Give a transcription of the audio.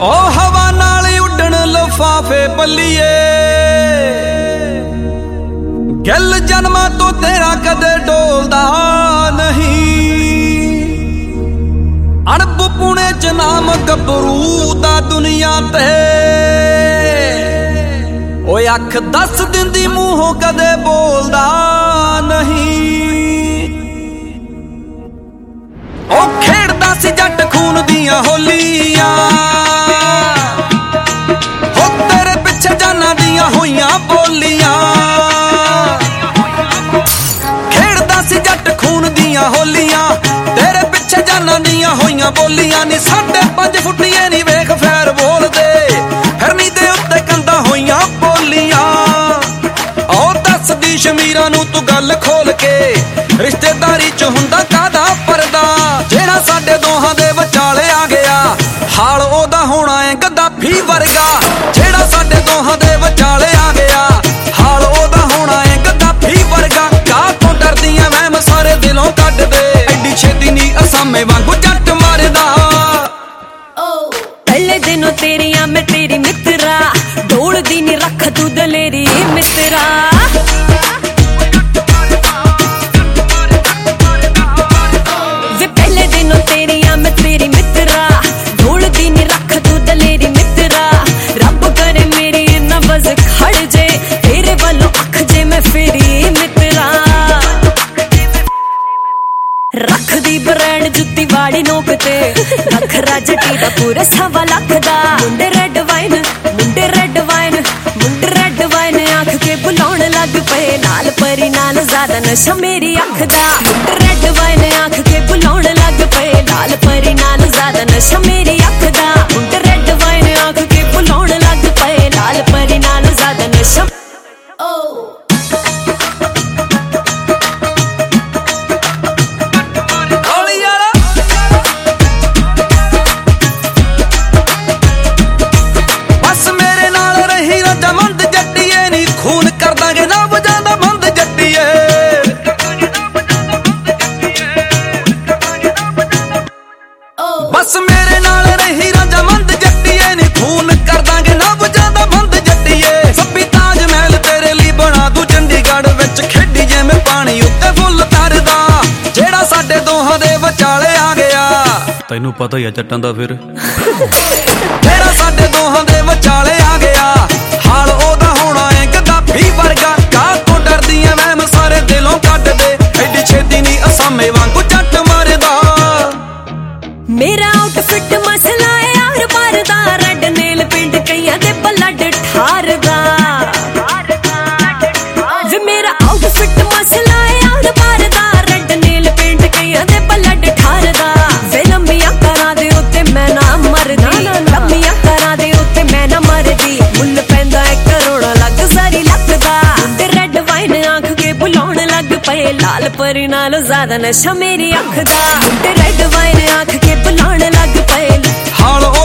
ओ हवा नाल उड़न लिफाफे बल्लीए गल जन्मां तो तेरा कदे डोलदा नहीं। अणब पुणे च नाम गबरू दा दुनिया ते ओए अख दस दिंदी मूहों कदे बोलदा नहीं। ओ खेड़दा सी जट खून दियां होलियां हो तेरे पिछे जाना दियां होइयां बोलियां। खेड़दा सी जट खून दियां होलियां तेरे पिछे जाना दियां होइयां बोलियां। नी 5.5 फुटिए नी वेख फैर बोलदे फिरनी दे उत्ते कंधा होइयां बोलियां। और दसदी शमीरा नू तू गल खोल के रिश्तेदारी च हुंदा कादा परदा। जेड़ा साडे दोहां दे विचाले आ गया हाल ओदा होना है गद्दाफी वर्गा। जेड़ा साडे दोहां दे विचाले आ गया हाल ओदा होना है गद्दाफी वर्गा। काह तों डरदियां वहम सारे दिलों कढ दे एडी छेती नी असामे वांगू जट मारदा। पहले दिनों तेरिया मैं तेरी मित्रा ढोल दी नी रख तू दलेरी मित्रा। वे पहले दिनों तेरिया मैं तेरी मित्रा ढोल दी नी रख तू दलेरी मित्रा। रब करे मेरी नबज खड़ जे तेरे वालों अख जे मैं फेरी मित्रा। रख दी ब्रांड जुत्ती वाली नोक ते नखरा जटी दा पूरे 1.25 लाख दा। मुंडे रेड वाइन मुंडे रेड वाइन मुंडे रेड वाइन आंख के बुलाउण लग पे नाल परी नाल ज्यादा नशा मेरी अख दा। मुंडे रेड वाइन आंख के बुलाउण लग पे नाल परी नाल ज्यादा नशा मेरी अख दा। मुंडे रेड वाइन आंख के बुलाउण लग पे नाल परी नाल ज्यादा नशा। खून कर दांगे ना बजांदा बंद जट्टीए। बस मेरे नाल रही रजामंद जट्टीए नी खून कर दांगे ना बजांदा बंद जट्टीए। सभी ताज महल तेरे लिए बना दूं चंडीगढ़ विच खेडी जिवें पानी उत्ते फुੱਲ तरदा। जेड़ा साडे दोहां दे विचाले आ गया तैनू पता ही है जट्टां दा फिर। जेड़ा साडे दोहां दे विचाले आ गया हाल ओदा होना है गद्दाफी वर्गा। काह तों डरदियां वहम सारे दिलों कढ दे एडी छेती नी असामे वांगू जट मारदा। मेरा आउटफिट मसला है यार मारदा रेड नेल पिंड कईयां दे ब्लड ठारदा। वे मेरा आउटफिट मसला है यार मारदा रेड नेल पिंड कईयां दे ब्लड ठारदा। वे लंबियां करां दे उत्ते मैं ना मरदी लंबियां करां दे उत्ते मैं ना मरदी। मुल पैंदा है करोड़ा लग सारी लखदा। मुंडे रेड वाइन आंख के बुलाउण लग पे लाल परी नाल ज्यादा नशा मेरी अख दा। मुंडे रेड वाइन आंख के बुलाउण लग पे हाल